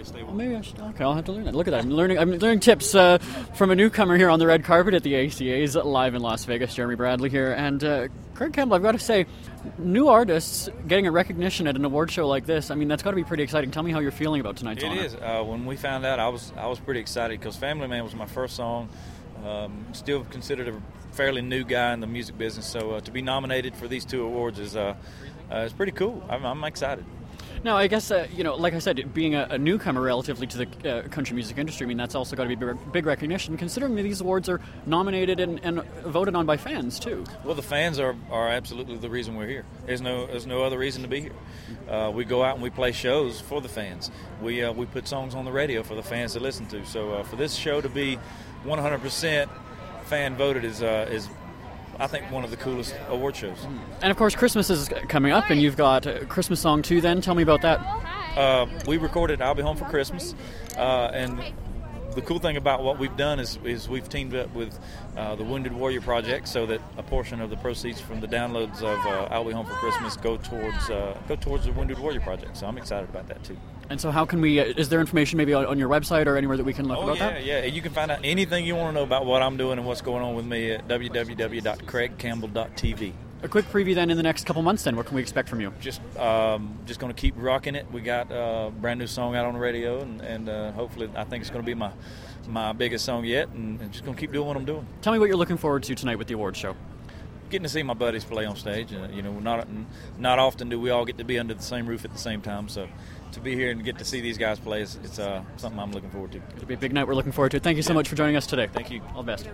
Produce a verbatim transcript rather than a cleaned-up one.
they stay warm. Well, maybe I should. Okay, I'll have to learn that. Look at that. I'm learning. I'm learning tips uh, from a newcomer here on the red carpet at the A C A's live in Las Vegas. Jeremy Bradley here, and uh, Craig Campbell. I've got to say, new artists getting a recognition at an award show like this. I mean, that's got to be pretty exciting. Tell me how you're feeling about tonight's It honor. It is. Uh, when we found out, I was I was pretty excited because Family Man was my first song. Um, still considered a fairly new guy in the music business, so uh, to be nominated for these two awards is uh, uh, is pretty cool. I'm, I'm excited. Now, I guess, uh, you know, like I said, being a, a newcomer relatively to the uh, country music industry, I mean, that's also got to be big, big recognition, considering that these awards are nominated and, and voted on by fans, too. Well, the fans are, are absolutely the reason we're here. There's no there's no other reason to be here. Uh, we go out and we play shows for the fans. We uh, we put songs on the radio for the fans to listen to. So uh, for this show to be one hundred percent fan voted is uh, is I think one of the coolest award shows. And of course, Christmas is coming up, and you've got a Christmas song too. Then tell me about that. Uh, we recorded "I'll Be Home for Christmas," uh, and the cool thing about what we've done is, is we've teamed up with uh, the Wounded Warrior Project, so that a portion of the proceeds from the downloads of uh, "I'll Be Home for Christmas" go towards uh, go towards the Wounded Warrior Project. So I'm excited about that too. And so, how can we? Uh, is there information maybe on, on your website or anywhere that we can look oh, about yeah, that? Yeah, you can find out anything you want to know about what I'm doing and what's going on with me at w w w dot craig campbell dot t v. A quick preview then in the next couple months. Then, what can we expect from you? Just, um, just going to keep rocking it. We got a brand new song out on the radio, and, and uh, hopefully, I think it's going to be my my biggest song yet. And, and just going to keep doing what I'm doing. Tell me what you're looking forward to tonight with the award show. Getting to see my buddies play on stage. Uh, you know, not not often do we all get to be under the same roof at the same time. So to be here and get to see these guys play is it's uh, something I'm looking forward to. It'll be a big night. We're looking forward to it. Thank you so yeah. much for joining us today. Thank you. All the best.